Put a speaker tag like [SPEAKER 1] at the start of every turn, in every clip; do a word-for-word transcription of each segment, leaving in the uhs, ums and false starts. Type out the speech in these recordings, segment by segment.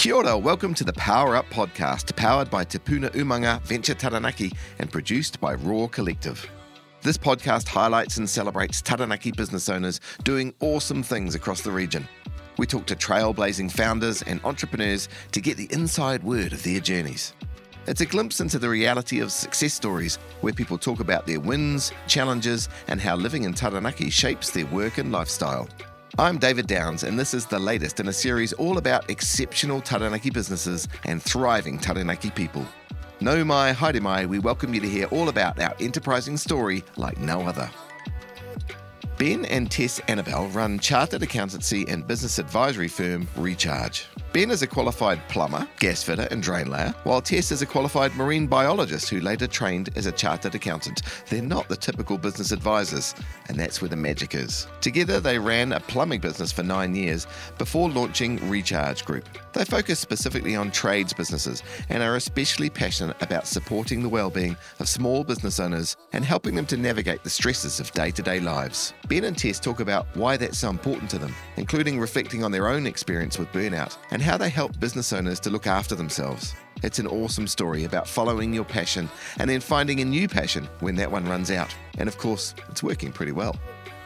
[SPEAKER 1] Kia ora, welcome to the Power Up podcast, powered by Te Puna Umanga Venture Taranaki and produced by Raw Collective. This podcast highlights and celebrates Taranaki business owners doing awesome things across the region. We talk to trailblazing founders and entrepreneurs to get the inside word of their journeys. It's a glimpse into the reality of success stories where people talk about their wins, challenges, and how living in Taranaki shapes their work and lifestyle. I'm David Downs, and this is the latest in a series all about exceptional Taranaki businesses and thriving Taranaki people. No mai, haere mai, we welcome you to hear all about our enterprising story like no other. Ben and Tess Annabelle run chartered accountancy and business advisory firm Recharge. Ben is a qualified plumber, gas fitter and drain layer, while Tess is a qualified marine biologist who later trained as a chartered accountant. They're not the typical business advisors, and that's where the magic is. Together they ran a plumbing business for nine years before launching Recharge Group. They focus specifically on trades businesses and are especially passionate about supporting the well-being of small business owners and helping them to navigate the stresses of day-to-day lives. Ben and Tess talk about why that's so important to them, including reflecting on their own experience with burnout and how they help business owners to look after themselves. It's an awesome story about following your passion and then finding a new passion when that one runs out. And of course, it's working pretty well.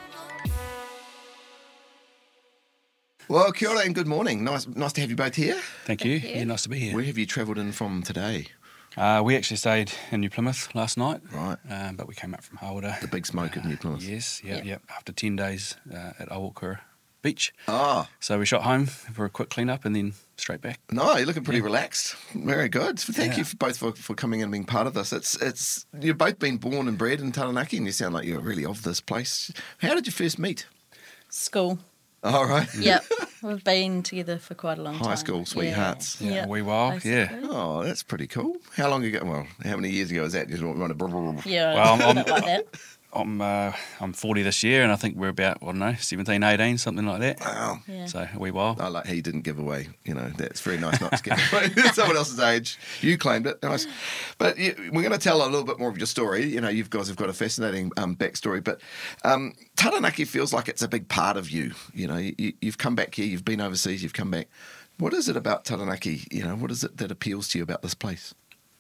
[SPEAKER 1] Well, kia ora and good morning. Nice nice to have you both here.
[SPEAKER 2] Thank you. Yeah, nice to be here.
[SPEAKER 1] Where have you travelled in from today?
[SPEAKER 2] Uh, we actually stayed in New Plymouth last night.
[SPEAKER 1] Right.
[SPEAKER 2] Um, but we came up from Hawera.
[SPEAKER 1] The big smoke of New Plymouth.
[SPEAKER 2] Uh, yes, yep,
[SPEAKER 3] Yep.
[SPEAKER 2] yep. After ten days uh, at Awakura Beach.
[SPEAKER 1] Ah.
[SPEAKER 2] So we shot home for a quick clean up and then straight back.
[SPEAKER 1] No, you're looking pretty yeah. relaxed. Very good. So thank
[SPEAKER 2] yeah.
[SPEAKER 1] you for both for, for coming in and being part of this. It's it's you've both been born and bred in Taranaki and you sound like you're really of this place. How did you first meet?
[SPEAKER 3] School.
[SPEAKER 1] All right.
[SPEAKER 3] Yep. We've been together for quite a long
[SPEAKER 1] High
[SPEAKER 3] time.
[SPEAKER 1] school sweethearts.
[SPEAKER 2] Yeah,
[SPEAKER 3] Yeah.
[SPEAKER 2] a wee while,
[SPEAKER 3] Basically.
[SPEAKER 2] yeah.
[SPEAKER 1] Oh, that's pretty cool. How long ago? Well, how many years ago was that? Just want to brr, brr, brr.
[SPEAKER 3] Yeah,
[SPEAKER 2] Well, I'm-
[SPEAKER 3] a bit like that.
[SPEAKER 2] I'm uh, I'm forty this year and I think we're about, I don't know, seventeen, eighteen, something like that.
[SPEAKER 1] Wow.
[SPEAKER 3] Yeah.
[SPEAKER 2] So a wee while.
[SPEAKER 1] I like how you didn't give away, you know, that's very nice not to give away someone else's age. You claimed it, nice. But you, we're going to tell a little bit more of your story. You know, you guys have got a fascinating um, backstory, but um, Taranaki feels like it's a big part of you. You know, you, you've come back here, you've been overseas, you've come back. What is it about Taranaki, you know, what is it that appeals to you about this place?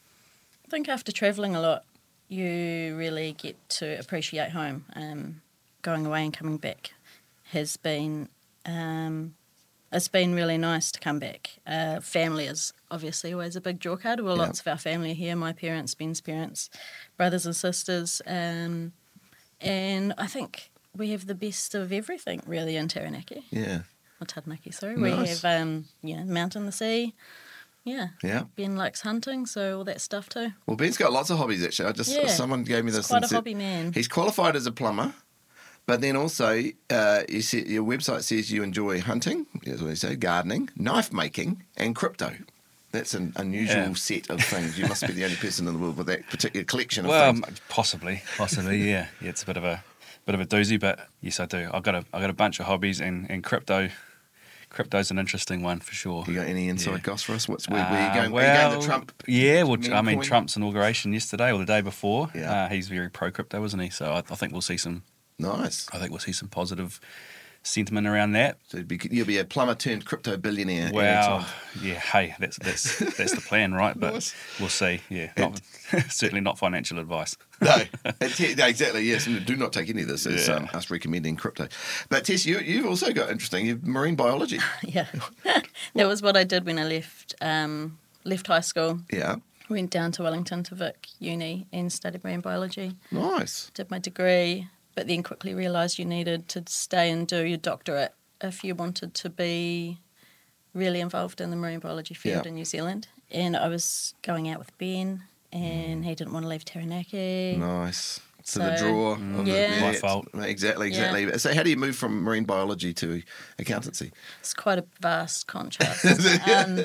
[SPEAKER 3] I think after travelling a lot, you really get to appreciate home. Um, going away and coming back has been, um, it's been really nice to come back. Uh, family is obviously always a big draw card. Well,
[SPEAKER 1] Yeah.
[SPEAKER 3] lots of our family are here, my parents, Ben's parents, brothers and sisters. Um, and I think we have the best of everything really in Taranaki.
[SPEAKER 1] Yeah.
[SPEAKER 3] Or Taranaki, sorry.
[SPEAKER 1] Nice.
[SPEAKER 3] We have, um, you know, mountain, the sea. Yeah.
[SPEAKER 1] Yeah.
[SPEAKER 3] Ben likes hunting, so all that stuff too.
[SPEAKER 1] Well, Ben's got lots of hobbies, actually. I just
[SPEAKER 3] Yeah.
[SPEAKER 1] Someone gave me
[SPEAKER 3] He's
[SPEAKER 1] this.
[SPEAKER 3] quite
[SPEAKER 1] and
[SPEAKER 3] a
[SPEAKER 1] said-
[SPEAKER 3] hobby man.
[SPEAKER 1] He's qualified as a plumber, but then also uh, you see, your website says you enjoy hunting, that's what you say, gardening, knife making, and crypto. That's an unusual
[SPEAKER 2] Yeah.
[SPEAKER 1] set of things. You must be the only person in the world with that particular collection of
[SPEAKER 2] Well,
[SPEAKER 1] things.
[SPEAKER 2] m- possibly, possibly, yeah. Yeah, it's a bit of a bit of a doozy, but yes, I do. I've got a I've got a bunch of hobbies, and, and crypto, crypto's an interesting one for sure.
[SPEAKER 1] You got any inside
[SPEAKER 2] Yeah.
[SPEAKER 1] goss for us? What's where, where are
[SPEAKER 2] Uh,
[SPEAKER 1] you going?
[SPEAKER 2] well,
[SPEAKER 1] are you going to Trump?
[SPEAKER 2] Yeah, well,
[SPEAKER 1] meme
[SPEAKER 2] I mean,
[SPEAKER 1] coin?
[SPEAKER 2] Trump's inauguration yesterday or the day before.
[SPEAKER 1] Yeah.
[SPEAKER 2] Uh, he's very pro crypto, isn't he? So I, I think we'll see some.
[SPEAKER 1] Nice.
[SPEAKER 2] I think we'll see some positive sentiment around that.
[SPEAKER 1] So you'll be, you'll be a plumber turned crypto billionaire.
[SPEAKER 2] Well,
[SPEAKER 1] anytime.
[SPEAKER 2] yeah, hey, that's that's that's the plan, right? But
[SPEAKER 1] Nice.
[SPEAKER 2] we'll see. Yeah, not, certainly not financial advice.
[SPEAKER 1] No, it's- no, exactly. Yes, and do not take any of this as
[SPEAKER 2] Yeah.
[SPEAKER 1] um, us recommending crypto. But Tess, you, you've also got interesting. You've marine biology.
[SPEAKER 3] Yeah. That was what I did when I left um, left high school.
[SPEAKER 1] Yeah,
[SPEAKER 3] Went down to Wellington to Vic Uni and studied marine biology.
[SPEAKER 1] nice.
[SPEAKER 3] Did my degree, but then quickly realised you needed to stay and do your doctorate if you wanted to be really involved in the marine biology field
[SPEAKER 1] Yeah.
[SPEAKER 3] in New Zealand. And I was going out with Ben, and he didn't want to leave Taranaki.
[SPEAKER 1] Nice. So, the
[SPEAKER 3] So,
[SPEAKER 1] draw. Of
[SPEAKER 3] yeah.
[SPEAKER 1] The,
[SPEAKER 2] My
[SPEAKER 1] it's-
[SPEAKER 2] fault.
[SPEAKER 1] Exactly,
[SPEAKER 3] Yeah.
[SPEAKER 1] exactly. So how do you move from marine biology to accountancy?
[SPEAKER 3] It's quite a vast contrast. um,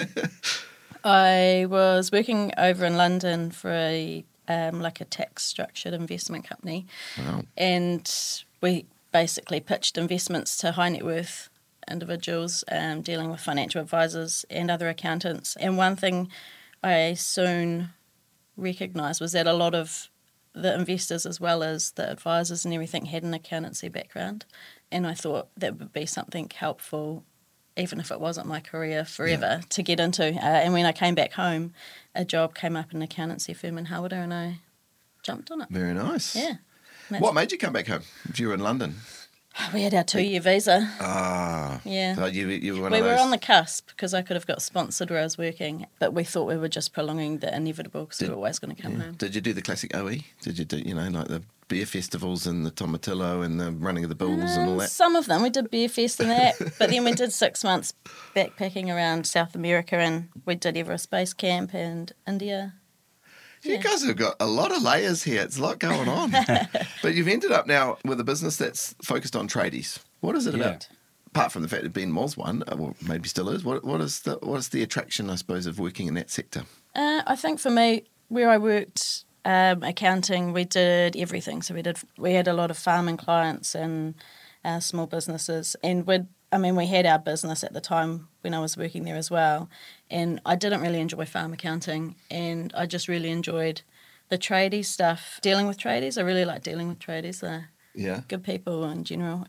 [SPEAKER 3] I was working over in London for a um, like a tax structured investment company,
[SPEAKER 1] Wow.
[SPEAKER 3] and we basically pitched investments to high net worth individuals um, dealing with financial advisors and other accountants. And one thing I soon recognised was that a lot of the investors as well as the advisors and everything had an accountancy background, and I thought that would be something helpful even if it wasn't my career forever, yeah. to get into. Uh, and when I came back home, a job came up in an accountancy firm in Hawera, and I jumped on it.
[SPEAKER 1] Very nice.
[SPEAKER 3] Yeah.
[SPEAKER 1] What made you come back home if you were in London?
[SPEAKER 3] We had our two-year visa.
[SPEAKER 1] Ah.
[SPEAKER 3] Yeah.
[SPEAKER 1] So you, you were one
[SPEAKER 3] we
[SPEAKER 1] of those...
[SPEAKER 3] were on the cusp because I could have got sponsored where I was working, but we thought we were just prolonging the inevitable because we were always going to come
[SPEAKER 1] yeah.
[SPEAKER 3] home.
[SPEAKER 1] Did you do the classic O E? Did you do, you know, like the beer festivals and the Tomatillo and the running of the bulls um, and all that?
[SPEAKER 3] Some of them. We did Beer Fest and that, but then we did six months backpacking around South America, and we did Everest Base Camp and India.
[SPEAKER 1] You
[SPEAKER 3] yeah.
[SPEAKER 1] guys have got a lot of layers here. It's a lot going on. But you've ended up now with a business that's focused on tradies. What is it
[SPEAKER 2] yeah.
[SPEAKER 1] about? Apart from the fact that Ben was one, or maybe still is, what, what is the what is the attraction, I suppose, of working in that sector?
[SPEAKER 3] Uh, I think for me, where I worked, um, accounting, we did everything. So we did we had a lot of farming clients and uh, small businesses, and we'd I mean, we had our business at the time when I was working there as well, and I didn't really enjoy farm accounting, and I just really enjoyed the tradie stuff, dealing with tradies. I really like dealing with tradies. They're
[SPEAKER 1] yeah.
[SPEAKER 3] good people in general.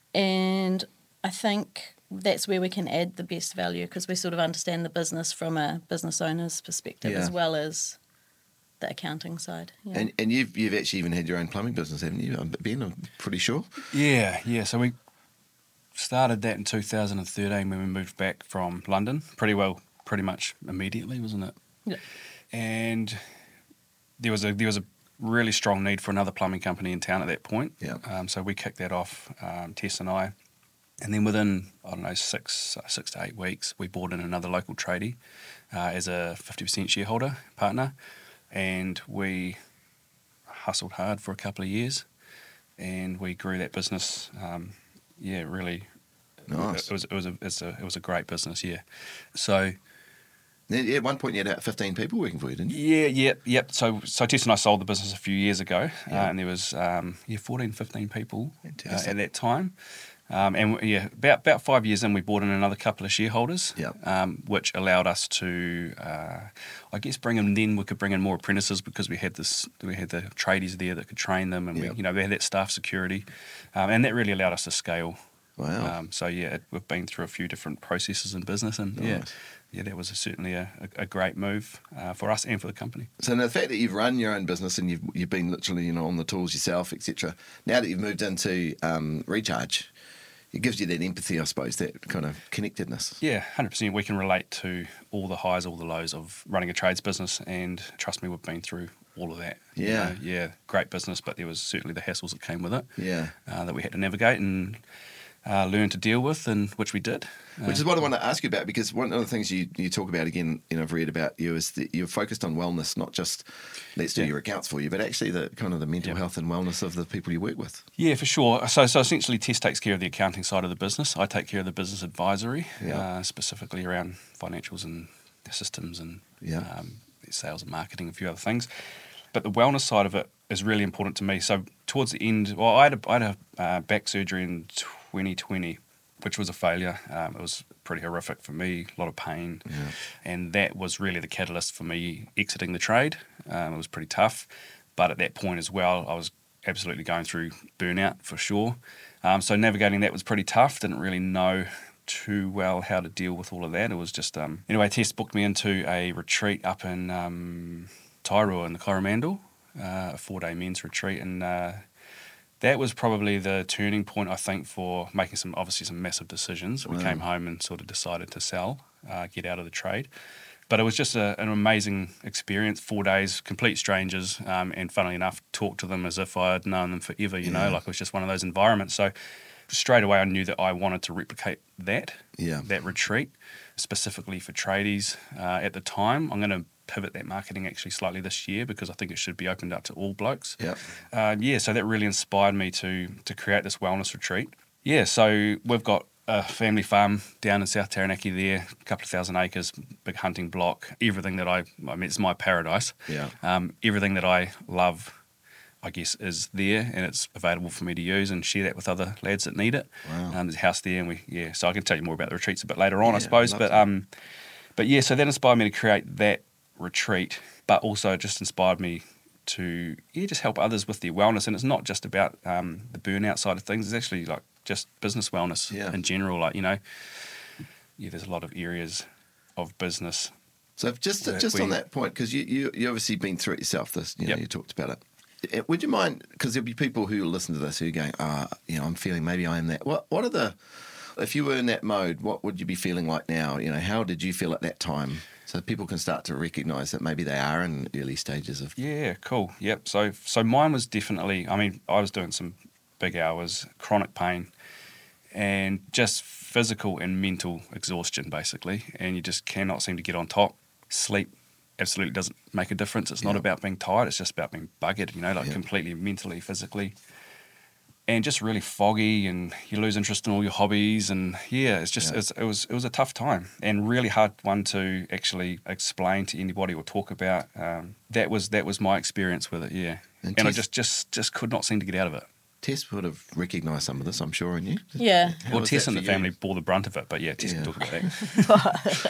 [SPEAKER 3] And I think that's where we can add the best value because we sort of understand the business from a business owner's perspective
[SPEAKER 1] yeah.
[SPEAKER 3] as well as the accounting side. Yeah.
[SPEAKER 1] And and you've, you've actually even had your own plumbing business, haven't you, Ben? I'm pretty sure.
[SPEAKER 2] Yeah, yeah. So we... started that in two thousand thirteen when we moved back from London. Pretty well, pretty much immediately, wasn't it?
[SPEAKER 3] Yeah.
[SPEAKER 2] And there was a there was a really strong need for another plumbing company in town at that point.
[SPEAKER 1] Yeah.
[SPEAKER 2] Um, so we kicked that off, um, Tess and I, and then within I don't know six six to eight weeks, we brought in another local tradie uh, as a fifty percent shareholder partner, and we hustled hard for a couple of years, and we grew that business. Um, Yeah, really.
[SPEAKER 1] Nice.
[SPEAKER 2] It was it was a it's a it was a great business. Yeah. So.
[SPEAKER 1] Yeah, at one point you had about fifteen people working for you, didn't you?
[SPEAKER 2] Yeah, yep, yep. So so Tess and I sold the business a few years ago,
[SPEAKER 1] yeah.
[SPEAKER 2] uh, and there was um, yeah fourteen, fifteen people uh, at that time. Um, and yeah, about about five years in, we brought in another couple of shareholders,
[SPEAKER 1] yep.
[SPEAKER 2] um, which allowed us to, uh, I guess, bring in. Then we could bring in more apprentices because we had this, we had the tradies there that could train them, and
[SPEAKER 1] yep.
[SPEAKER 2] we, you know, we had that staff security, um, and that really allowed us to scale.
[SPEAKER 1] Wow.
[SPEAKER 2] Um, so yeah, it, we've been through a few different processes in business, and
[SPEAKER 1] nice.
[SPEAKER 2] yeah, yeah, that was a, certainly a, a, a great move uh, for us and for the company.
[SPEAKER 1] So the fact that you've run your own business and you've you've been literally you know on the tools yourself, et cetera. Now that you've moved into um, Recharge, it gives you that empathy, I suppose, that kind of connectedness.
[SPEAKER 2] Yeah, one hundred percent. We can relate to all the highs, all the lows of running a trades business, and trust me, we've been through all of that.
[SPEAKER 1] Yeah.
[SPEAKER 2] You know, yeah, great business, but there was certainly the hassles that came with it.
[SPEAKER 1] Yeah.
[SPEAKER 2] Uh, that we had to navigate and uh, learn to deal with, and which we did.
[SPEAKER 1] Which is what I want to ask you about, because one of the things you, you talk about, again, you know, I've read about you, is that you're focused on wellness, not just let's do
[SPEAKER 2] yeah.
[SPEAKER 1] your accounts for you, but actually the kind of the mental
[SPEAKER 2] yeah.
[SPEAKER 1] health and wellness of the people you work with.
[SPEAKER 2] Yeah, for sure. So so essentially Tess takes care of the accounting side of the business. I take care of the business advisory,
[SPEAKER 1] yeah.
[SPEAKER 2] uh, specifically around financials and systems and
[SPEAKER 1] yeah.
[SPEAKER 2] um, sales and marketing, a few other things. But the wellness side of it is really important to me. So towards the end, well, I had a, I had a uh, back surgery in twenty twenty, which was a failure. Um, it was pretty horrific for me, a lot of pain.
[SPEAKER 1] Yeah.
[SPEAKER 2] And that was really the catalyst for me exiting the trade. Um, it was pretty tough. But at that point as well, I was absolutely going through burnout for sure. Um, so navigating that was pretty tough. Didn't really know too well how to deal with all of that. It was just... Um, anyway, Tess booked me into a retreat up in um, Tairua in the Coromandel, uh, a four-day men's retreat. And... Uh, that was probably the turning point, I think, for making some, obviously, some massive decisions. We
[SPEAKER 1] wow.
[SPEAKER 2] came home and sort of decided to sell, uh, get out of the trade. But it was just a, an amazing experience, four days, complete strangers, um, and funnily enough, talked to them as if I had known them forever, you
[SPEAKER 1] yeah.
[SPEAKER 2] know, like it was just one of those environments. So straight away I knew that I wanted to replicate that,
[SPEAKER 1] yeah.
[SPEAKER 2] that retreat, specifically for tradies uh, at the time. I'm going to pivot that marketing actually slightly this year because I think it should be opened up to all blokes.
[SPEAKER 1] Yeah.
[SPEAKER 2] Uh, yeah, so that really inspired me to to create this wellness retreat. Yeah, so we've got a family farm down in South Taranaki there, a couple of thousand acres, big hunting block, everything that I, I mean, it's my paradise.
[SPEAKER 1] Yeah.
[SPEAKER 2] Um, everything that I love, I guess, is there, and it's available for me to use and share that with other lads that need it.
[SPEAKER 1] Wow.
[SPEAKER 2] Um, there's a house there, and we, yeah, so I can tell you more about the retreats a bit later on,
[SPEAKER 1] yeah,
[SPEAKER 2] I suppose. But,
[SPEAKER 1] to.
[SPEAKER 2] um, but yeah, so that inspired me to create that retreat, but also it just inspired me to yeah just help others with their wellness. And it's not just about um, the burnout side of things, it's actually like just business wellness
[SPEAKER 1] yeah.
[SPEAKER 2] in general. Like, you know, yeah, there's a lot of areas of business.
[SPEAKER 1] So just
[SPEAKER 2] That
[SPEAKER 1] just
[SPEAKER 2] we-
[SPEAKER 1] on that point, because you, you you obviously been through it yourself. This, you know,
[SPEAKER 2] Yep.
[SPEAKER 1] you talked about it. Eh, Would you mind? Because there'll be people who listen to this who are going, ah, you know, I'm feeling maybe I am that. What what are the, if you were in that mode, what would you be feeling like now? You know, how did you feel at that time? So people can start to recognise that maybe they are in early stages of.
[SPEAKER 2] Yeah, cool. Yep. So so mine was definitely. I mean, I was doing some big hours, chronic pain, and just physical and mental exhaustion, basically. And you just cannot seem to get on top. Sleep absolutely doesn't make a difference. It's not
[SPEAKER 1] Yeah.
[SPEAKER 2] about being tired. It's just about being buggered. You know, like
[SPEAKER 1] Yeah.
[SPEAKER 2] completely mentally, physically. And just really foggy, and you lose interest in all your hobbies, and yeah, it's just
[SPEAKER 1] Yeah.
[SPEAKER 2] it's, it was it was a tough time, and really hard one to actually explain to anybody or talk about. Um, that was that was my experience with it, yeah,
[SPEAKER 1] And
[SPEAKER 2] and, I
[SPEAKER 1] Tess-
[SPEAKER 2] just, just just could not seem to get out of it.
[SPEAKER 1] Tess would have recognised some of this, I'm sure, in you.
[SPEAKER 3] Yeah.
[SPEAKER 1] How
[SPEAKER 2] Well,
[SPEAKER 1] was
[SPEAKER 2] Tess
[SPEAKER 1] that
[SPEAKER 2] and the
[SPEAKER 1] for you?
[SPEAKER 2] family bore the brunt of it, but yeah, Tess
[SPEAKER 1] Yeah.
[SPEAKER 2] can talk about that.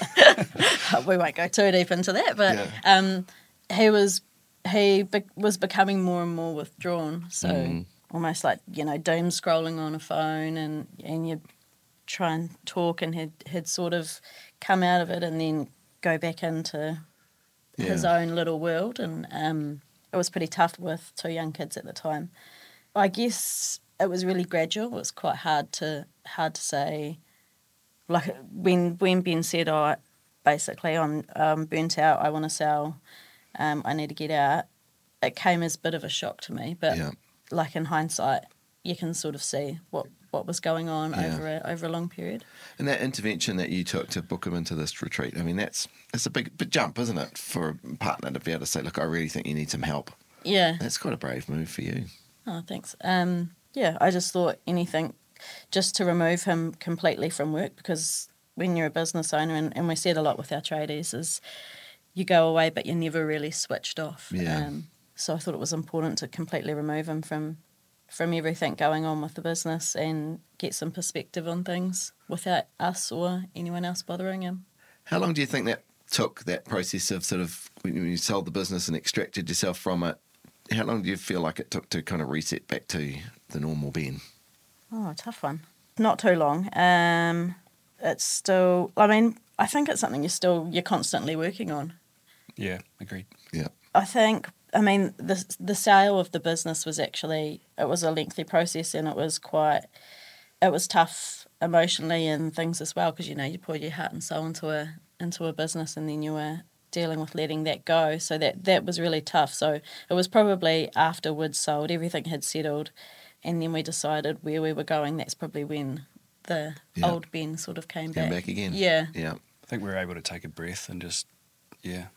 [SPEAKER 3] We won't go too deep into that, but
[SPEAKER 1] Yeah.
[SPEAKER 3] um, he was he be- was becoming more and more withdrawn. So
[SPEAKER 1] Mm.
[SPEAKER 3] almost like, you know, doom scrolling on a phone, and and you'd try and talk, and he'd he'd sort of come out of it and then go back into his
[SPEAKER 1] Yeah.
[SPEAKER 3] own little world, and um, it was pretty tough with two young kids at the time. I guess it was really gradual. It was quite hard to hard to say. Like when when Ben said, "Oh, basically I'm um, burnt out. I want to sell. Um, I need to get out." It came as a bit of a shock to me, but
[SPEAKER 1] Yeah.
[SPEAKER 3] like in hindsight, you can sort of see what, what was going on
[SPEAKER 1] Yeah.
[SPEAKER 3] over a, over a long period.
[SPEAKER 1] And that intervention that you took to book him into this retreat, I mean, that's that's a big, big jump, isn't it, for a partner to be able to say, look, I really think you need some help.
[SPEAKER 3] Yeah.
[SPEAKER 1] That's quite a brave move for you.
[SPEAKER 3] Oh, thanks. Um, yeah, I just thought anything just to remove him completely from work, because when you're a business owner, and, and we see it a lot with our tradies, is you go away but you're never really switched off.
[SPEAKER 1] Yeah.
[SPEAKER 3] Um, so I thought it was important to completely remove him from from everything going on with the business and get some perspective on things without us or anyone else bothering him.
[SPEAKER 1] How long do you think that took, that process of sort of, when you sold the business and extracted yourself from it, how long do you feel like it took to kind of reset back to the normal Ben?
[SPEAKER 3] Oh, tough one. Not too long. Um, it's still, I mean, I think it's something you're still, you're constantly working on.
[SPEAKER 2] Yeah, agreed.
[SPEAKER 1] Yeah.
[SPEAKER 3] I think, I mean, the the sale of the business was actually, it was a lengthy process, and it was quite, it was tough emotionally and things as well, because, you know, you pour your heart and soul into a into a business, and then you were dealing with letting that go. So that, that was really tough. So it was probably after we'd sold, everything had settled, and then we decided where we were going. That's probably when the
[SPEAKER 1] Yeah.
[SPEAKER 3] old Ben sort of came,
[SPEAKER 1] Came
[SPEAKER 3] back.
[SPEAKER 1] back again.
[SPEAKER 3] Yeah.
[SPEAKER 1] Yeah.
[SPEAKER 2] I think we were able to take a breath and just, yeah,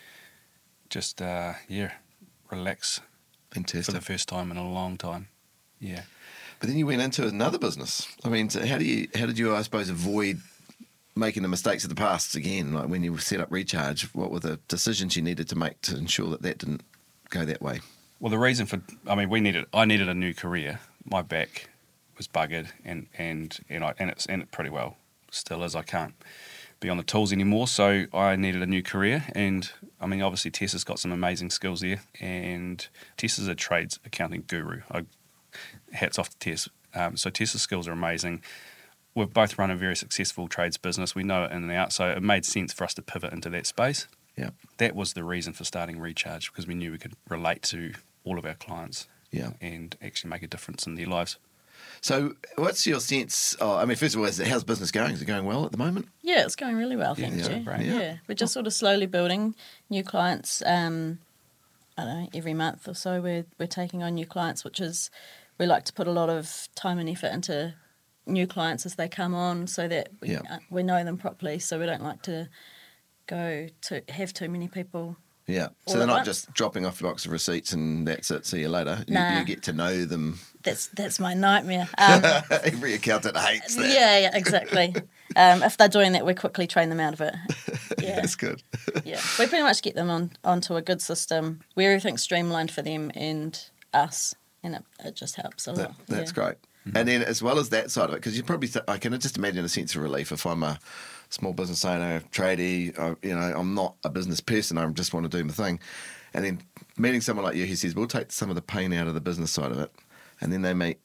[SPEAKER 2] just uh, yeah, relax for
[SPEAKER 1] Fantastic.
[SPEAKER 2] the first time in a long time. Yeah.
[SPEAKER 1] But then you went into another business. I mean, so how do you, how did you, I suppose, avoid making the mistakes of the past again? Like when you set up Recharge, what were the decisions you needed to make to ensure that that didn't go that way?
[SPEAKER 2] Well, the reason for, I mean, we needed, I needed a new career. My back was buggered, and and and I and it's and it pretty well still is. I can't be on the tools anymore, so I needed a new career. And I mean, obviously, Tess has got some amazing skills there, and Tess is a trades accounting guru. I, hats off to Tess. Um, so Tess's skills are amazing. We've both run a very successful trades business. We know it in and out, so it made sense for us to pivot into that space.
[SPEAKER 1] Yeah.
[SPEAKER 2] That was the reason for starting Recharge, because we knew we could relate to all of our clients.
[SPEAKER 1] Yeah.
[SPEAKER 2] And actually make a difference in their lives.
[SPEAKER 1] So what's your sense? Oh, I mean, first of all, is it, how's business going? Is it going well at the moment?
[SPEAKER 3] Yeah, it's going really well,
[SPEAKER 2] Yeah,
[SPEAKER 3] thank
[SPEAKER 1] yeah,
[SPEAKER 3] you.
[SPEAKER 2] great.
[SPEAKER 3] Yeah.
[SPEAKER 1] Yeah.
[SPEAKER 3] we're just sort of slowly building new clients. Um, I don't know, every month or so we're we're taking on new clients, which is, we like to put a lot of time and effort into new clients as they come on, so that we,
[SPEAKER 1] Yeah.
[SPEAKER 3] uh, we know them properly. So we don't like to go to have too many people.
[SPEAKER 1] Yeah. So
[SPEAKER 3] All
[SPEAKER 1] they're
[SPEAKER 3] at
[SPEAKER 1] not
[SPEAKER 3] once.
[SPEAKER 1] just dropping off a box of receipts and that's it, see you later. You,
[SPEAKER 3] Nah.
[SPEAKER 1] you get to know them.
[SPEAKER 3] That's that's my nightmare. Um,
[SPEAKER 1] Every accountant hates that.
[SPEAKER 3] yeah, yeah, exactly. Um, if they're doing that, we quickly train them out of it. Yeah.
[SPEAKER 1] That's good.
[SPEAKER 3] Yeah, we pretty much get them on onto a good system where everything's streamlined for them and us, and it, it just helps a
[SPEAKER 1] That,
[SPEAKER 3] lot.
[SPEAKER 1] that's
[SPEAKER 3] yeah.
[SPEAKER 1] great. And then as well as that side of it, because you probably, th- I can just imagine a sense of relief if I'm a small business owner, tradie, I, you know, I'm not a business person, I just want to do my thing. And then meeting someone like you who says, we'll take some of the pain out of the business side of it. And then they meet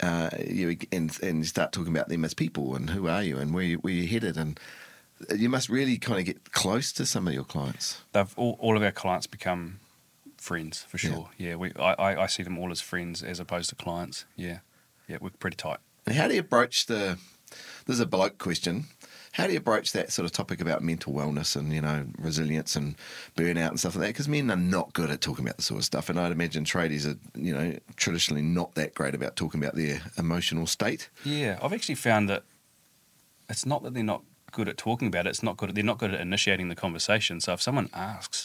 [SPEAKER 1] uh, you and, and you start talking about them as people and who are you and where you, where you headed, and you must really kind of get close to some of your clients.
[SPEAKER 2] They've all, all of our clients become friends for sure. Yeah, yeah we I, I, I see them all as friends as opposed to clients. Yeah, yeah, we're pretty tight.
[SPEAKER 1] And how do you approach the? This is a bloke question. How do you approach that sort of topic about mental wellness and, you know, resilience and burnout and stuff like that? Because men are not good at talking about this sort of stuff, and I'd imagine tradies are, you know, traditionally not that great about talking about their emotional state.
[SPEAKER 2] Yeah, I've actually found that it's not that they're not good at talking about it. It's not good. At, they're not good at initiating the conversation. So if someone asks,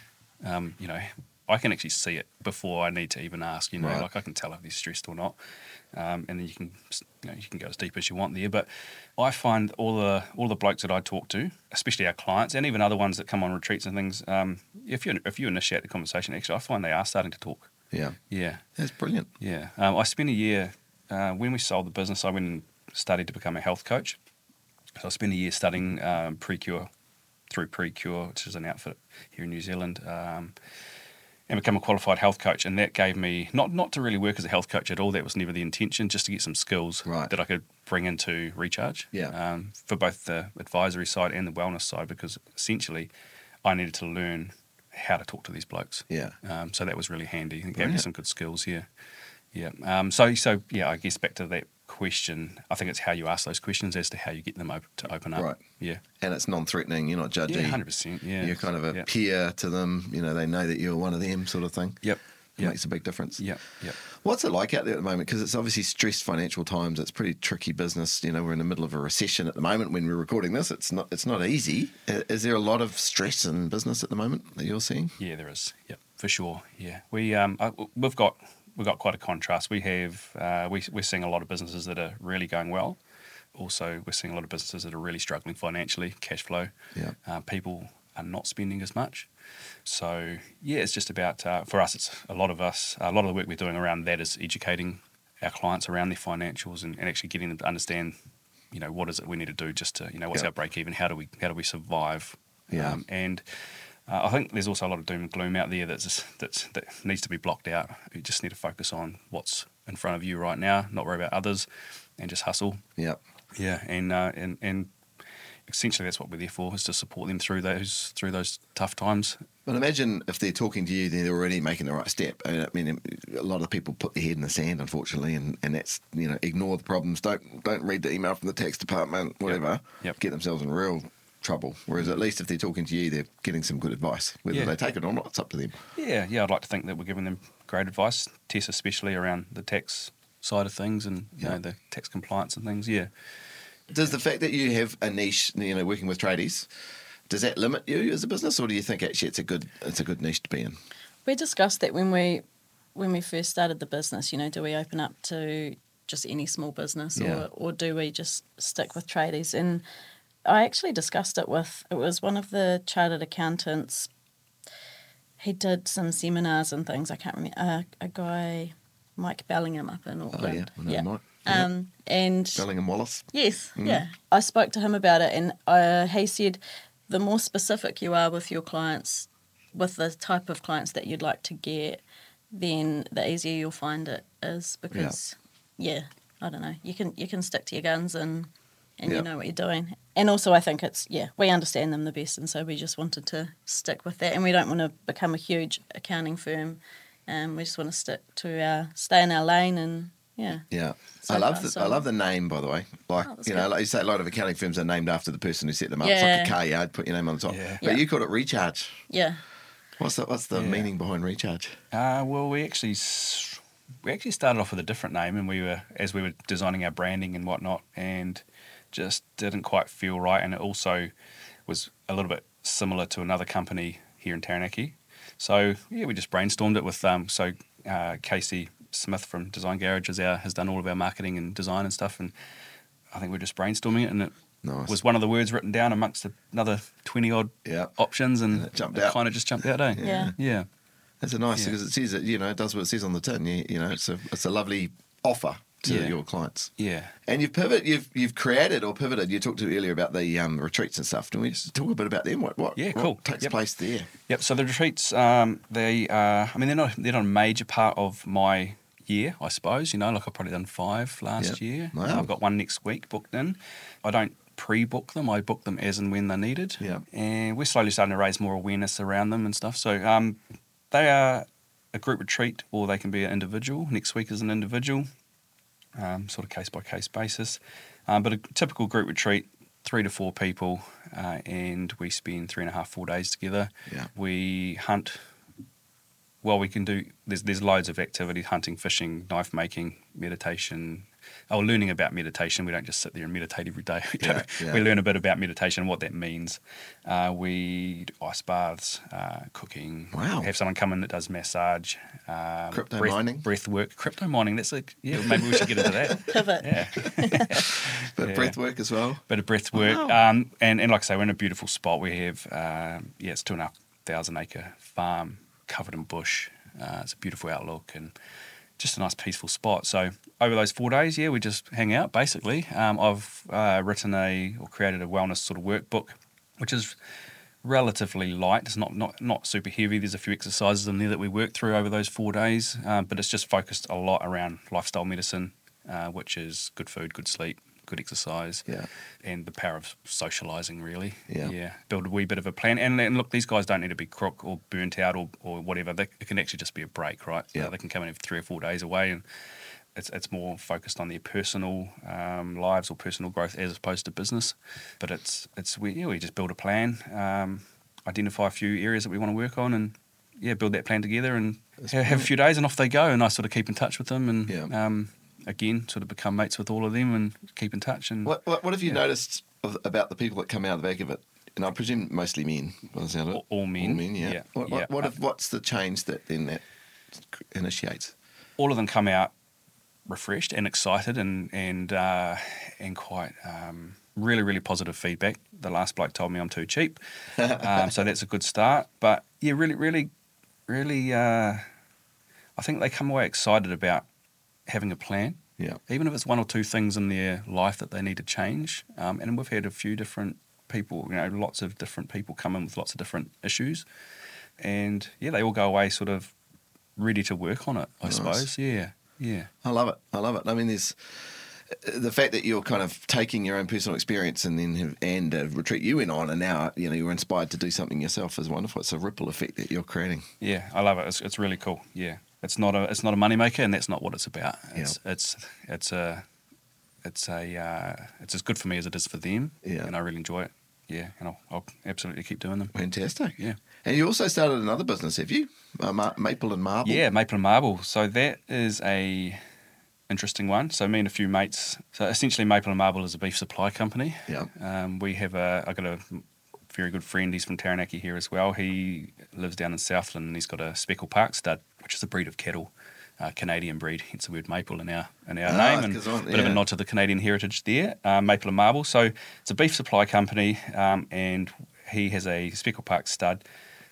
[SPEAKER 2] um, you know, I can actually see it before I need to even ask. You know,
[SPEAKER 1] Right.
[SPEAKER 2] like I can tell if they're stressed or not, um, and then you can, you know, you can go as deep as you want there. But I find all the all the blokes that I talk to, especially our clients, and even other ones that come on retreats and things, um, if you if you initiate the conversation, actually, I find they are starting to talk.
[SPEAKER 1] Yeah,
[SPEAKER 2] Yeah,
[SPEAKER 1] that's brilliant.
[SPEAKER 2] yeah. Um, I spent a year uh, when we sold the business. I went and studied to become a health coach. So I spent a year studying um, Precure through Precure, which is an outfit here in New Zealand. Um, and become a qualified health coach, and that gave me not not to really work as a health coach at all. That was never the intention, just to get some skills
[SPEAKER 1] Right.
[SPEAKER 2] that I could bring into Recharge,
[SPEAKER 1] Yeah.
[SPEAKER 2] um, for both the advisory side and the wellness side, because essentially I needed to learn how to talk to these blokes.
[SPEAKER 1] Yeah,
[SPEAKER 2] Um, so that was really handy. It gave me
[SPEAKER 1] Brilliant.
[SPEAKER 2] some good skills. Yeah, yeah. Um, so so yeah, I guess back to that question, I think it's how you ask those questions as to how you get them op- to open up.
[SPEAKER 1] Right.
[SPEAKER 2] Yeah.
[SPEAKER 1] and it's non-threatening. You're not judgy.
[SPEAKER 2] Yeah, one hundred percent. Yeah.
[SPEAKER 1] You're kind of a
[SPEAKER 2] Yep.
[SPEAKER 1] peer to them. You know, they know that you're one of them, sort of thing.
[SPEAKER 2] Yep.
[SPEAKER 1] It
[SPEAKER 2] Yep.
[SPEAKER 1] makes a big difference.
[SPEAKER 2] Yep. Yep.
[SPEAKER 1] What's it like out there at the moment? Because it's obviously stressed financial times. It's pretty tricky business. You know, we're in the middle of a recession at the moment. When we're recording this, it's not it's not easy. I- Is there a lot of stress in business at the moment that you're seeing?
[SPEAKER 2] Yeah, there is. Yep, for sure. Yeah, we um uh, we've got we've got quite a contrast. We have uh, we we're seeing a lot of businesses that are really going well. Also, we're seeing a lot of businesses that are really struggling financially, cash flow.
[SPEAKER 1] Yeah.
[SPEAKER 2] Uh, people are not spending as much. So yeah, it's just about uh, for us. It's a lot of us. A lot of the work we're doing around that is educating our clients around their financials and, and actually getting them to understand, you know, what is it we need to do just to, you know, what's
[SPEAKER 1] Yeah.
[SPEAKER 2] our break even? How do we how do we survive?
[SPEAKER 1] Yeah.
[SPEAKER 2] Um, and uh, I think there's also a lot of doom and gloom out there that's just, that's that needs to be blocked out. You just need to focus on what's in front of you right now, not worry about others, and just hustle.
[SPEAKER 1] Yeah.
[SPEAKER 2] Yeah, and uh, and and essentially that's what we're there for, is to support them through those through those tough times.
[SPEAKER 1] But imagine if they're talking to you, they're already making the right step. I mean, a lot of people put their head in the sand, unfortunately, and, and that's, you know, ignore the problems. Don't don't read the email from the tax department, whatever.
[SPEAKER 2] Yep.
[SPEAKER 1] Get themselves in real trouble. Whereas at least if they're talking to you, they're getting some good advice. Whether
[SPEAKER 2] Yeah.
[SPEAKER 1] they take it or not, it's up to them.
[SPEAKER 2] Yeah, yeah, I'd like to think that we're giving them great advice, Tess especially around the tax side of things and you
[SPEAKER 1] Yeah.
[SPEAKER 2] know the tax compliance and things. Yeah.
[SPEAKER 1] Does the fact that you have a niche, you know, working with tradies, does that limit you as a business, or do you think actually it's a good it's a good niche to be in?
[SPEAKER 3] We discussed that when we when we first started the business. You know, do we open up to just any small business,
[SPEAKER 1] Yeah.
[SPEAKER 3] or or do we just stick with tradies? And I actually discussed it with it was one of the chartered accountants. He did some seminars and things. I can't remember uh, a guy, Mike Bellingham, up in
[SPEAKER 1] Oh
[SPEAKER 3] Auckland.
[SPEAKER 1] yeah, I know
[SPEAKER 3] yeah.
[SPEAKER 1] Mike.
[SPEAKER 3] Um, and
[SPEAKER 1] Bellingham Wallace.
[SPEAKER 3] yes,
[SPEAKER 1] Mm.
[SPEAKER 3] yeah. I spoke to him about it, and uh, he said the more specific you are with your clients, with the type of clients that you'd like to get, then the easier you'll find it is, because, yeah, I don't know, you can you can stick to your guns and and
[SPEAKER 1] Yeah.
[SPEAKER 3] you know what you're doing. And also, I think it's yeah, we understand them the best, and so we just wanted to stick with that, and we don't want to become a huge accounting firm. Um, we just want to stick to our stay in our lane and. Yeah.
[SPEAKER 1] Yeah,
[SPEAKER 3] So
[SPEAKER 1] I love
[SPEAKER 3] far,
[SPEAKER 1] the
[SPEAKER 3] so-
[SPEAKER 1] I love the name, by the way. Like
[SPEAKER 3] Oh, that's
[SPEAKER 1] you know,
[SPEAKER 3] good.
[SPEAKER 1] like you say, a lot of accounting firms are named after the person who set them up.
[SPEAKER 3] Yeah.
[SPEAKER 1] It's like a car yard, put your name on the top.
[SPEAKER 2] Yeah.
[SPEAKER 1] But
[SPEAKER 3] Yeah.
[SPEAKER 1] you called it Recharge.
[SPEAKER 3] Yeah.
[SPEAKER 1] What's the what's the
[SPEAKER 2] Yeah.
[SPEAKER 1] meaning behind Recharge?
[SPEAKER 2] Uh, well, we actually s- we actually started off with a different name, and we were as we were designing our branding and whatnot, and just didn't quite feel right, and it also was a little bit similar to another company here in Taranaki. So yeah, we just brainstormed it with um, so uh, Casey Smith from Design Garage is our, has done all of our marketing and design and stuff, and I think we're just brainstorming it, and it
[SPEAKER 1] Nice.
[SPEAKER 2] was one of the words written down amongst another twenty odd
[SPEAKER 1] Yeah.
[SPEAKER 2] options, and,
[SPEAKER 1] And it jumped out.
[SPEAKER 2] kind of just jumped out, eh?
[SPEAKER 3] Yeah.
[SPEAKER 2] Yeah.
[SPEAKER 1] That's a nice
[SPEAKER 2] Yeah.
[SPEAKER 1] because it says it, you know, it does what it says on the tin. You, you know, it's a it's a lovely offer to
[SPEAKER 2] Yeah.
[SPEAKER 1] your clients.
[SPEAKER 2] Yeah.
[SPEAKER 1] And you've pivot, you've you've created or pivoted. You talked to earlier about the um, retreats and stuff. Can we just talk a bit about them? What what,
[SPEAKER 2] Yeah,
[SPEAKER 1] what
[SPEAKER 2] cool.
[SPEAKER 1] takes
[SPEAKER 2] Yep.
[SPEAKER 1] place there?
[SPEAKER 2] Yep. So the retreats, um, they, uh, I mean, they're not they're not a major part of my year, I suppose. You know, like I've probably done five last
[SPEAKER 1] Yeah.
[SPEAKER 2] year.
[SPEAKER 1] Wow.
[SPEAKER 2] I've got one next week booked in. I don't pre-book them. I book them as and when they're needed.
[SPEAKER 1] Yeah.
[SPEAKER 2] And we're slowly starting to raise more awareness around them and stuff. So um, they are a group retreat, or they can be an individual. Next week is an individual, um, sort of case-by-case basis. Um, but a typical group retreat, three to four people, uh, and we spend three and a half, four days together.
[SPEAKER 1] Yeah.
[SPEAKER 2] We hunt. Well, we can do, there's there's loads of activity, hunting, fishing, knife making, meditation, oh, learning about meditation. We don't just sit there and meditate every day. We,
[SPEAKER 1] Yeah,
[SPEAKER 2] don't-
[SPEAKER 1] yeah.
[SPEAKER 2] we learn a bit about meditation and what that means. Uh, we do ice baths, uh, cooking.
[SPEAKER 1] Wow.
[SPEAKER 2] Have someone come in that does massage. Um,
[SPEAKER 1] Crypto
[SPEAKER 2] breath,
[SPEAKER 1] mining?
[SPEAKER 2] Breath work. Crypto mining, that's like, yeah, maybe we should get into that.
[SPEAKER 3] Pivot.
[SPEAKER 2] Yeah.
[SPEAKER 1] But
[SPEAKER 2] Yeah.
[SPEAKER 1] breath work as well.
[SPEAKER 2] Bit of breath work.
[SPEAKER 1] Wow.
[SPEAKER 2] Um, and, and like I say, we're in a beautiful spot. We have, um, yeah, it's two and a half thousand acre farm covered in bush. Uh, it's a beautiful outlook and just a nice peaceful spot. So over those four days, yeah, we just hang out basically. Um, I've uh, written a or created a wellness sort of workbook, which is relatively light. It's not, not, not super heavy. There's a few exercises in there that we work through over those four days, um, but it's just focused a lot around lifestyle medicine, uh, which is good food, good sleep, good exercise,
[SPEAKER 1] Yeah.
[SPEAKER 2] and the power of socialising, really.
[SPEAKER 1] Yeah.
[SPEAKER 2] Yeah. Build a wee bit of a plan. And, and look, these guys don't need to be crook or burnt out or, or whatever. They, it can actually just be a break, right?
[SPEAKER 1] Yeah.
[SPEAKER 2] Uh, they can come in for three or four days away, and it's it's more focused on their personal um, lives or personal growth as opposed to business. But it's, it's we, yeah, we just build a plan, um, identify a few areas that we want to work on, and yeah, build that plan together and have, have a few days, and off they go. And I sort of keep in touch with them and,
[SPEAKER 1] Yeah.
[SPEAKER 2] um, again, sort of become mates with all of them and keep in touch. And
[SPEAKER 1] What What, what have you
[SPEAKER 2] Yeah.
[SPEAKER 1] noticed of, about the people that come out of the back of it? And I presume mostly men. By the sound of it.
[SPEAKER 2] All- all men.
[SPEAKER 1] All men. Yeah.
[SPEAKER 2] Yeah,
[SPEAKER 1] What,
[SPEAKER 2] yeah.
[SPEAKER 1] what, what if, what's the change that then that initiates?
[SPEAKER 2] all of them come out refreshed and excited and and uh, and quite um, really really positive feedback. The last bloke told me I'm too cheap, um, so that's a good start. But yeah, really really really, uh, I think they come away excited about having a plan.
[SPEAKER 1] Yeah.
[SPEAKER 2] Even if it's one or two things in their life that they need to change. Um, and we've had a few different people, you know, lots of different people come in with lots of different issues, and yeah, they all go away sort of ready to work on it, I
[SPEAKER 1] Nice.
[SPEAKER 2] suppose. Yeah, yeah.
[SPEAKER 1] I love it. I love it. I mean, there's the fact that you're kind of taking your own personal experience and then have, and a retreat you went on, and now you know you're inspired to do something yourself is wonderful. It's a ripple effect that you're creating.
[SPEAKER 2] Yeah, I love it. It's, it's really cool. Yeah, it's not a it's not a moneymaker, and that's not what it's about. It's it's it's a it's a uh, it's as good for me as it is for them.
[SPEAKER 1] Yeah.
[SPEAKER 2] and I really enjoy it. Yeah, and I'll, I'll absolutely keep doing them.
[SPEAKER 1] Fantastic.
[SPEAKER 2] Yeah.
[SPEAKER 1] And you also started another business, have you? Uh, Ma- Maple and Marble.
[SPEAKER 2] Yeah, Maple and Marble. So that is a interesting one. So me and a few mates. So essentially, Maple and Marble is a beef supply company.
[SPEAKER 1] Yeah.
[SPEAKER 2] Um, we have a. I got a very good friend. He's from Taranaki here as well. He lives down in Southland, and he's got a Speckle Park stud, which is a breed of cattle, uh, Canadian breed. Hence the word maple in our in our
[SPEAKER 1] Ah,
[SPEAKER 2] name, and
[SPEAKER 1] it's 'cause
[SPEAKER 2] a
[SPEAKER 1] I-
[SPEAKER 2] bit of a
[SPEAKER 1] yeah.
[SPEAKER 2] nod to the Canadian heritage there. Uh, Maple and Marble. So it's a beef supply company, um, and he has a Speckle Park stud.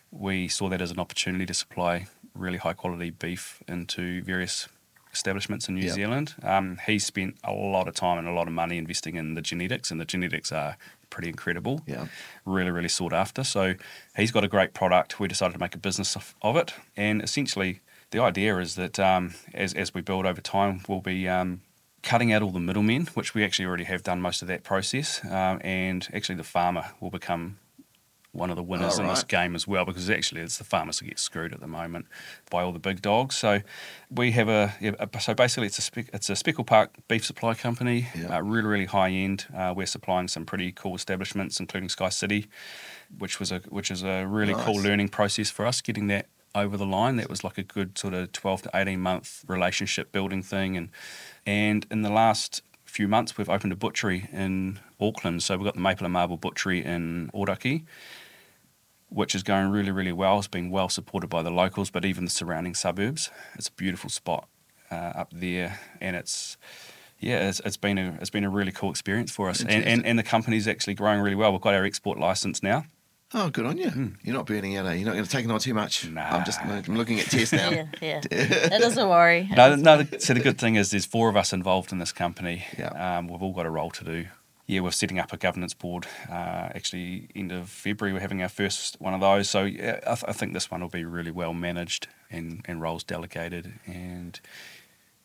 [SPEAKER 2] We saw that as an opportunity to supply really high quality beef into various establishments in New
[SPEAKER 1] Yeah.
[SPEAKER 2] Zealand. Um, he spent a lot of time and a lot of money investing in the genetics, and the genetics are pretty incredible.
[SPEAKER 1] Yeah.
[SPEAKER 2] Really, really sought after. So he's got a great product. We decided to make a business of, of it, and essentially the idea is that um, as as we build over time, we'll be um, cutting out all the middlemen, which we actually already have done most of that process, um, and actually the farmer will become one of the winners
[SPEAKER 1] Oh,
[SPEAKER 2] in this
[SPEAKER 1] right.
[SPEAKER 2] game as well, because actually it's the farmers who get screwed at the moment by all the big dogs. So we have a, yeah, a so basically it's a spec, it's a Speckle Park beef supply company,
[SPEAKER 1] Yeah.
[SPEAKER 2] uh, really really high end. Uh, we're supplying some pretty cool establishments, including Sky City, which was a which is a really
[SPEAKER 1] Nice.
[SPEAKER 2] cool learning process for us getting that over the line. That was like a good sort of twelve to eighteen month relationship building thing, and and in the last few months we've opened a butchery in Auckland. So we've got the Maple and Marble butchery in Oraki, which is going really, really well. It's been well supported by the locals, but even the surrounding suburbs. It's a beautiful spot uh, up there, and it's yeah, it's, it's been a it's been a really cool experience for us. And, and
[SPEAKER 1] Fantastic.
[SPEAKER 2] and the company's actually growing really well. We've got our export license now.
[SPEAKER 1] Oh, good on you. You're not burning out, are you? You're not going to take it on too much?
[SPEAKER 2] Nah.
[SPEAKER 1] I'm just I'm looking at Tess now.
[SPEAKER 3] Yeah, yeah. It is a worry.
[SPEAKER 2] No, no. the- So the good thing is there's four of us involved in this company.
[SPEAKER 1] Yeah.
[SPEAKER 2] Um, we've all got a role to do. Yeah, we're setting up a governance board. Uh, actually, end of February, we're having our first one of those. So yeah, I, th- I think this one will be really well managed and, and roles delegated. And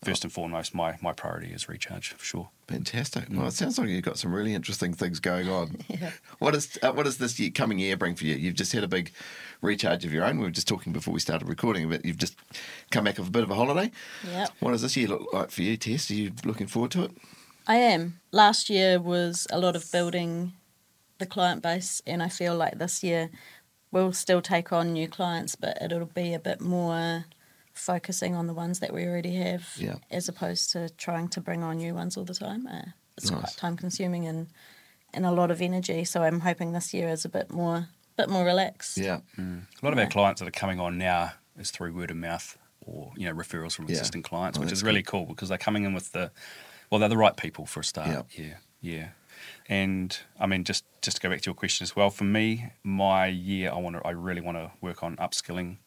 [SPEAKER 2] first and foremost, my, my priority is recharge, for sure.
[SPEAKER 1] Fantastic. Well, it sounds like you've got some really interesting things going on.
[SPEAKER 3] Yeah.
[SPEAKER 1] What is uh, what does this year, coming year bring for you? You've just had a big recharge of your own. We were just talking before we started recording, but you've just come back off a bit of a holiday.
[SPEAKER 3] Yep.
[SPEAKER 1] What does this year look like for you, Tess? Are you looking forward to it?
[SPEAKER 3] I am. Last year was a lot of building the client base, and I feel like this year we'll still take on new clients, but it'll be a bit more focusing on the ones that we already have,
[SPEAKER 1] Yeah.
[SPEAKER 3] as opposed to trying to bring on new ones all the time. Uh, it's
[SPEAKER 1] Nice.
[SPEAKER 3] quite time consuming and and a lot of energy. So I'm hoping this year is a bit more bit more relaxed.
[SPEAKER 1] Yeah.
[SPEAKER 2] Mm. A lot of
[SPEAKER 3] Yeah.
[SPEAKER 2] our clients that are coming on now is through word of mouth or, you know, referrals from
[SPEAKER 1] Yeah.
[SPEAKER 2] existing clients,
[SPEAKER 1] Oh,
[SPEAKER 2] which
[SPEAKER 1] that's
[SPEAKER 2] is really
[SPEAKER 1] good.
[SPEAKER 2] cool because they're coming in with the, well, they're the right people for a start.
[SPEAKER 1] Yeah.
[SPEAKER 2] Yeah, yeah. And I mean, just just to go back to your question as well, for me, my year, I want to, I really want to work on upskilling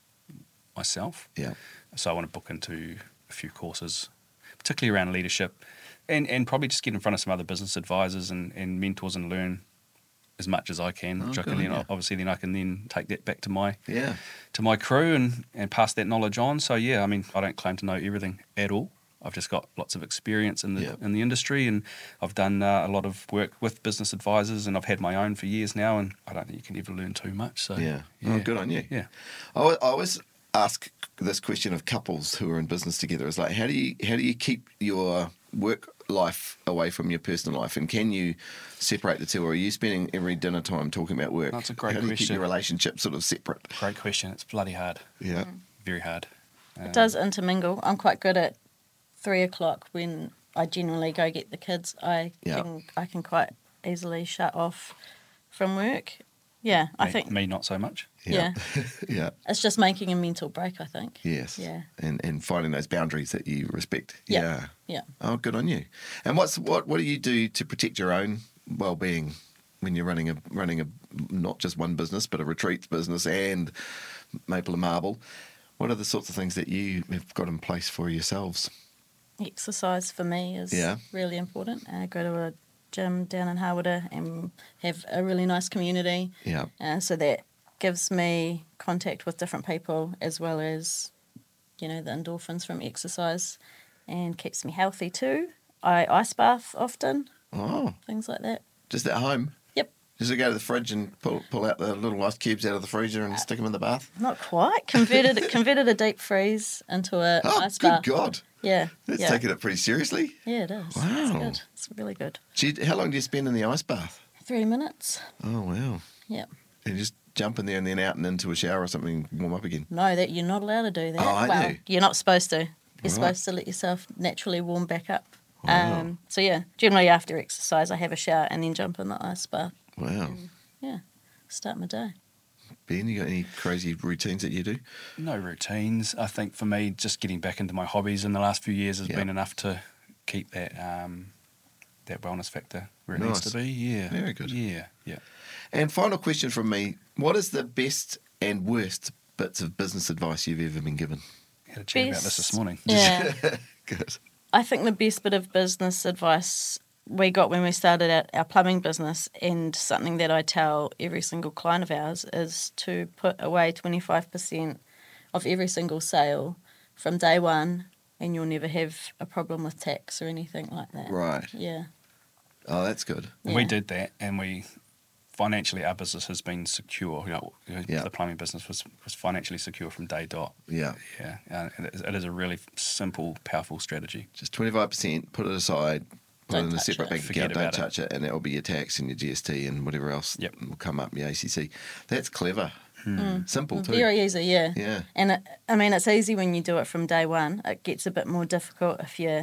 [SPEAKER 2] myself.
[SPEAKER 1] Yeah.
[SPEAKER 2] So I want to book into a few courses, particularly around leadership, and, and probably just get in front of some other business advisors and, and mentors and learn as much as I can.
[SPEAKER 1] Oh,
[SPEAKER 2] which I
[SPEAKER 1] good
[SPEAKER 2] can then,
[SPEAKER 1] on you.
[SPEAKER 2] obviously, then I can then take that back to my
[SPEAKER 1] Yeah.
[SPEAKER 2] to my crew and, and pass that knowledge on. So yeah, I mean, I don't claim to know everything at all. I've just got lots of experience in the
[SPEAKER 1] Yeah.
[SPEAKER 2] in the industry, and I've done uh, a lot of work with business advisors, and I've had my own for years now. And I don't think you can ever learn too much. So
[SPEAKER 1] Yeah.
[SPEAKER 2] yeah.
[SPEAKER 1] Oh, good on you.
[SPEAKER 2] Yeah.
[SPEAKER 1] I al- I always ask this question of couples who are in business together. Is like, how do you how do you keep your work life away from your personal life, and can you separate the two, or are you spending every dinner time talking about work?
[SPEAKER 2] That's a great
[SPEAKER 1] how do you keep
[SPEAKER 2] question.
[SPEAKER 1] your relationship sort of separate?
[SPEAKER 2] Great question. It's bloody hard.
[SPEAKER 1] Yeah.
[SPEAKER 2] Very hard. Um,
[SPEAKER 3] It does intermingle. I'm quite good at three o'clock when I generally go get the kids. I
[SPEAKER 1] Yeah.
[SPEAKER 3] can I can quite easily shut off from work. Yeah, I
[SPEAKER 2] me,
[SPEAKER 3] think
[SPEAKER 2] me not so much.
[SPEAKER 3] yeah.
[SPEAKER 1] Yeah.
[SPEAKER 3] It's just making a mental break, I think.
[SPEAKER 1] Yes.
[SPEAKER 3] Yeah.
[SPEAKER 1] And and finding those boundaries that you respect.
[SPEAKER 3] Yeah.
[SPEAKER 1] Yeah.
[SPEAKER 3] Yeah.
[SPEAKER 1] Oh, good on you. And what's what what do you do to protect your own well-being when you're running a running a not just one business but a retreats business and Maple and Marble? What are the sorts of things that you have got in place for yourselves?
[SPEAKER 3] Exercise for me is
[SPEAKER 1] Yeah.
[SPEAKER 3] really important. I go to a gym down in Hawera and have a really nice community.
[SPEAKER 1] Yeah.
[SPEAKER 3] Uh, so that gives me contact with different people as well as, you know, the endorphins from exercise, and keeps me healthy too. I ice bath often,
[SPEAKER 1] Oh,
[SPEAKER 3] things like that.
[SPEAKER 1] just at home?
[SPEAKER 3] Yep.
[SPEAKER 1] Just to go to the fridge and pull pull out the little ice cubes out of the freezer and stick them in the bath?
[SPEAKER 3] Not quite. Converted converted a deep freeze into a
[SPEAKER 1] Oh,
[SPEAKER 3] ice
[SPEAKER 1] good
[SPEAKER 3] bath.
[SPEAKER 1] God.
[SPEAKER 3] Yeah.
[SPEAKER 1] That's
[SPEAKER 3] yeah.
[SPEAKER 1] taking it pretty seriously.
[SPEAKER 3] Yeah, it is. It's
[SPEAKER 1] Wow.
[SPEAKER 3] good. It's really good.
[SPEAKER 1] Do you, how long do you spend in the ice bath?
[SPEAKER 3] Three minutes.
[SPEAKER 1] Oh, wow.
[SPEAKER 3] Yeah.
[SPEAKER 1] You just jump in there and then out and into a shower or something, warm up again.
[SPEAKER 3] No, that you're not allowed to do that.
[SPEAKER 1] Oh, aren't
[SPEAKER 3] well,
[SPEAKER 1] you?
[SPEAKER 3] you're not supposed to. You're
[SPEAKER 1] Right.
[SPEAKER 3] supposed to let yourself naturally warm back up.
[SPEAKER 1] Wow.
[SPEAKER 3] Um, so yeah, generally after exercise, I have a shower and then jump in the ice bath.
[SPEAKER 1] Wow.
[SPEAKER 3] Yeah, start my day.
[SPEAKER 1] Ben, you got any crazy routines that you do?
[SPEAKER 2] No routines. I think for me, just getting back into my hobbies in the last few years has
[SPEAKER 1] Yeah.
[SPEAKER 2] been enough to keep that um, that wellness factor where it
[SPEAKER 1] Nice.
[SPEAKER 2] needs to be. Yeah.
[SPEAKER 1] Very good.
[SPEAKER 2] Yeah. Yeah.
[SPEAKER 1] And final question from me. What is the best and worst bits of business advice you've ever been given?
[SPEAKER 2] Had a chat about this
[SPEAKER 3] Best-
[SPEAKER 2] this morning.
[SPEAKER 3] Yeah,
[SPEAKER 1] Good.
[SPEAKER 3] I think the best bit of business advice we got when we started out our plumbing business, and something that I tell every single client of ours, is to put away twenty-five percent of every single sale from day one, and you'll never have a problem with tax or anything like that.
[SPEAKER 1] Right.
[SPEAKER 3] Yeah.
[SPEAKER 1] Oh, that's good.
[SPEAKER 2] And We
[SPEAKER 3] Yeah.
[SPEAKER 2] did that, and we financially our business has been secure. You know,
[SPEAKER 1] Yeah.
[SPEAKER 2] the plumbing business was, was financially secure from day dot.
[SPEAKER 1] Yeah.
[SPEAKER 2] Yeah, uh, it, is, it is a really simple, powerful strategy.
[SPEAKER 1] Just twenty-five percent, put it aside, put
[SPEAKER 3] Don't
[SPEAKER 1] it in a
[SPEAKER 3] touch
[SPEAKER 1] separate
[SPEAKER 3] it.
[SPEAKER 1] bank
[SPEAKER 2] Forget
[SPEAKER 1] account, don't
[SPEAKER 2] about it.
[SPEAKER 1] touch it, and that will be your tax and your G S T and whatever else
[SPEAKER 2] Yep.
[SPEAKER 1] will come up, your A C C. That's clever. Simple too.
[SPEAKER 3] Very easy, yeah.
[SPEAKER 1] Yeah.
[SPEAKER 3] And it, I mean, it's easy when you do it from day one. It gets a bit more difficult if you're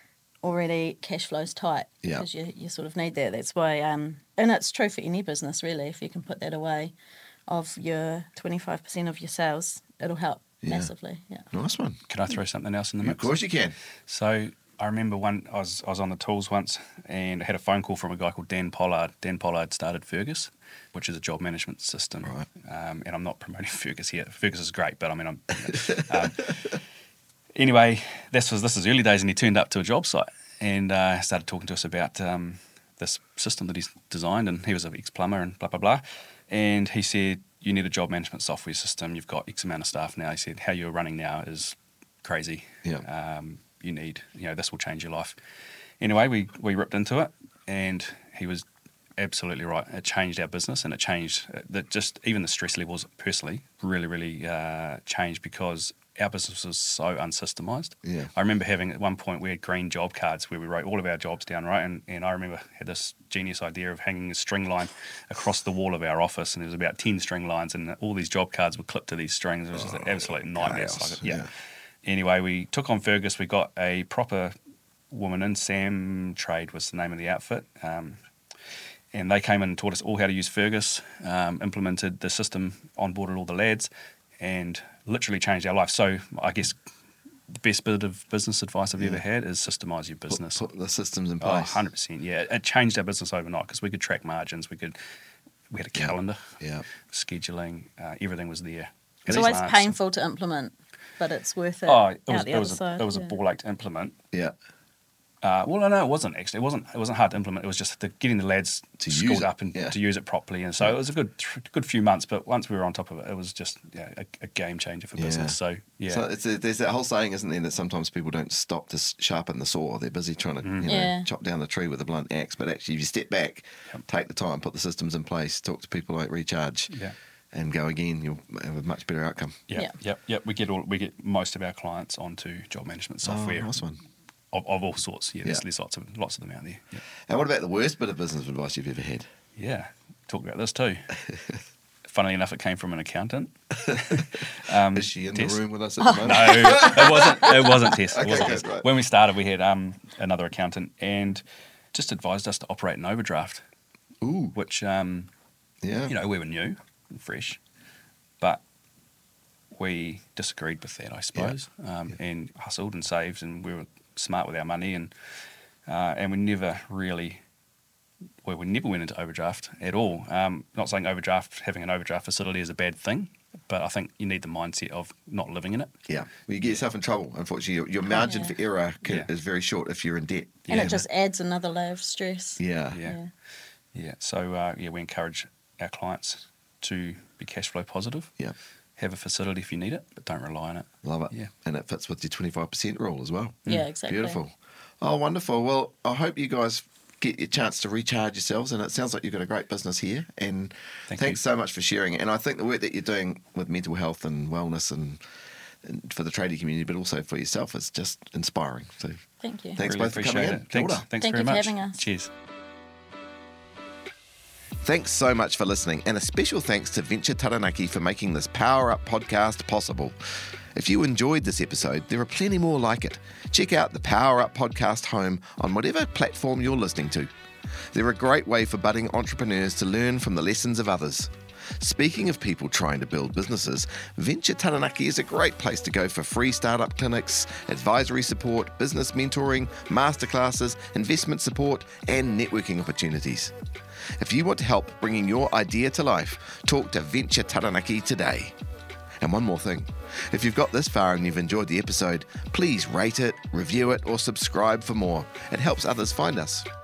[SPEAKER 3] already cash flows tight,
[SPEAKER 1] Yeah.
[SPEAKER 3] because you, you sort of need that. That's why, um, and it's true for any business really. If you can put that away, of your twenty-five percent of your sales, it'll help
[SPEAKER 1] Yeah.
[SPEAKER 3] massively. Yeah.
[SPEAKER 1] Nice one.
[SPEAKER 2] Can I throw something else in the
[SPEAKER 1] Of
[SPEAKER 2] mix?
[SPEAKER 1] course you can.
[SPEAKER 2] So I remember one. I was I was on the tools once, and I had a phone call from a guy called Dan Pollard. Dan Pollard started Fergus, which is a job management system.
[SPEAKER 1] Right.
[SPEAKER 2] Um, and I'm not promoting Fergus here. Fergus is great, but I mean, I'm. um, anyway, this was this is early days, and he turned up to a job site and uh, started talking to us about um, this system that he's designed. And he was an ex-plumber and blah blah blah. And he said, "You need a job management software system. You've got X amount of staff now." He said, "How you're running now is crazy.
[SPEAKER 1] Yeah.
[SPEAKER 2] Um, you need. You know, this will change your life. Anyway, we, we ripped into it, and he was absolutely right. It changed our business, and it changed that just even the stress levels personally really, really uh, changed because our business was so unsystemised.
[SPEAKER 1] Yeah.
[SPEAKER 2] I remember having at one point we had green job cards where we wrote all of our jobs down, right? And, and I remember had this genius idea of hanging a string line across the wall of our office, and there was about ten string lines, and all these job cards were clipped to these strings. It was just an absolute nightmare.
[SPEAKER 1] chaos,
[SPEAKER 2] Like, yeah.
[SPEAKER 1] yeah.
[SPEAKER 2] Anyway, we took on Fergus. We got a proper woman in. Sam Trade was the name of the outfit. Um, and they came in and taught us all how to use Fergus, um, implemented the system, onboarded all the lads, and literally changed our life. So I guess the best bit of business advice I've
[SPEAKER 1] Yeah.
[SPEAKER 2] ever had is systemize your business.
[SPEAKER 1] Put, put the systems in
[SPEAKER 2] Oh,
[SPEAKER 1] place.
[SPEAKER 2] one hundred percent, yeah. It changed our business overnight because we could track margins. We could, we had a
[SPEAKER 1] Yeah.
[SPEAKER 2] calendar,
[SPEAKER 1] Yeah.
[SPEAKER 2] scheduling, uh, everything was there.
[SPEAKER 3] It's
[SPEAKER 2] At
[SPEAKER 3] always
[SPEAKER 2] least-
[SPEAKER 3] painful to implement, but it's worth it.
[SPEAKER 2] Oh, it
[SPEAKER 3] out
[SPEAKER 2] was,
[SPEAKER 3] the
[SPEAKER 2] it
[SPEAKER 3] other
[SPEAKER 2] was, a,
[SPEAKER 3] side.
[SPEAKER 2] it was
[SPEAKER 3] yeah.
[SPEAKER 2] a ball ache to implement.
[SPEAKER 1] Yeah.
[SPEAKER 2] Uh, well, no, no, it wasn't actually. It wasn't. It wasn't hard to implement. It was just the, getting the lads
[SPEAKER 1] To use
[SPEAKER 2] schooled
[SPEAKER 1] it,
[SPEAKER 2] up and
[SPEAKER 1] yeah.
[SPEAKER 2] to use it properly. And so it was a good, good few months. But once we were on top of it, it was just yeah, a, a game changer for
[SPEAKER 1] Yeah.
[SPEAKER 2] business. So yeah,
[SPEAKER 1] So it's a, there's that whole saying, isn't there, that sometimes people don't stop to s- sharpen the saw. They're busy trying to
[SPEAKER 2] Mm.
[SPEAKER 1] you know,
[SPEAKER 3] Yeah.
[SPEAKER 1] chop down the tree with a blunt axe. But actually, if you step back, take the time, put the systems in place, talk to people like Recharge,
[SPEAKER 2] yeah,
[SPEAKER 1] and go again, you'll have a much better outcome.
[SPEAKER 2] yeah,
[SPEAKER 3] Yeah.
[SPEAKER 2] yep, yep. We get all we get most of our clients onto job management software
[SPEAKER 1] Oh, nice one.
[SPEAKER 2] of, of all sorts. Yeah, there's,
[SPEAKER 1] Yeah.
[SPEAKER 2] there's lots of lots of them out there. Yeah.
[SPEAKER 1] And what about the worst bit of business advice you've ever had?
[SPEAKER 2] Yeah, talk about this too. Funnily enough, it came from an accountant. um,
[SPEAKER 1] Is she in
[SPEAKER 2] Tess?
[SPEAKER 1] the room with us at the moment?
[SPEAKER 2] No, it wasn't. It wasn't Tess. It
[SPEAKER 1] Okay,
[SPEAKER 2] wasn't
[SPEAKER 1] good,
[SPEAKER 2] Tess.
[SPEAKER 1] right.
[SPEAKER 2] When we started, we had um, another accountant and just advised us to operate an overdraft,
[SPEAKER 1] Ooh,
[SPEAKER 2] which um,
[SPEAKER 1] yeah.
[SPEAKER 2] you know we were new and fresh, but we disagreed with that, I suppose, um,
[SPEAKER 1] Yeah.
[SPEAKER 2] and hustled and saved, and we were smart with our money, and uh, and we never really. Well, we never went into overdraft at all. Um, not saying overdraft, having an overdraft facility is a bad thing, but I think you need the mindset of not living in it.
[SPEAKER 1] Yeah, well, you get yourself in trouble. Unfortunately, your, your margin
[SPEAKER 3] Yeah.
[SPEAKER 1] for error can,
[SPEAKER 2] Yeah.
[SPEAKER 1] is very short if you're in debt.
[SPEAKER 3] And
[SPEAKER 2] Yeah.
[SPEAKER 3] it just adds another layer of stress.
[SPEAKER 1] Yeah,
[SPEAKER 2] Yeah.
[SPEAKER 3] Yeah.
[SPEAKER 2] Yeah. So uh, yeah, we encourage our clients to be cash flow positive.
[SPEAKER 1] Yeah.
[SPEAKER 2] Have a facility if you need it, but don't rely on it.
[SPEAKER 1] love it.
[SPEAKER 2] Yeah.
[SPEAKER 1] And it fits with your twenty-five percent rule as well.
[SPEAKER 3] Yeah, exactly.
[SPEAKER 1] Beautiful. Oh, wonderful. Well, I hope you guys get your chance to recharge yourselves, and it sounds like you've got a great business here, and
[SPEAKER 2] Thank
[SPEAKER 1] thanks
[SPEAKER 2] you.
[SPEAKER 1] so much for sharing it. And I think the work that you're doing with mental health and wellness and, and for the tradie community, but also for yourself, is just inspiring. So
[SPEAKER 3] Thank you.
[SPEAKER 1] thanks
[SPEAKER 2] Really
[SPEAKER 1] both for coming
[SPEAKER 2] appreciate
[SPEAKER 1] in.
[SPEAKER 2] it. Thanks,
[SPEAKER 1] Kia ora.
[SPEAKER 2] thanks
[SPEAKER 3] Thank
[SPEAKER 2] very
[SPEAKER 3] you for
[SPEAKER 2] much.
[SPEAKER 3] having us.
[SPEAKER 2] Cheers.
[SPEAKER 1] Thanks so much for listening, and a special thanks to Venture Taranaki for making this Power Up podcast possible. If you enjoyed this episode, there are plenty more like it. Check out the Power Up podcast home on whatever platform you're listening to. They're a great way for budding entrepreneurs to learn from the lessons of others. Speaking of people trying to build businesses, Venture Taranaki is a great place to go for free startup clinics, advisory support, business mentoring, masterclasses, investment support, and networking opportunities. If you want to help bringing your idea to life, talk to Venture Taranaki today. And one more thing, if you've got this far and you've enjoyed the episode, please rate it, review it, or subscribe for more. It helps others find us.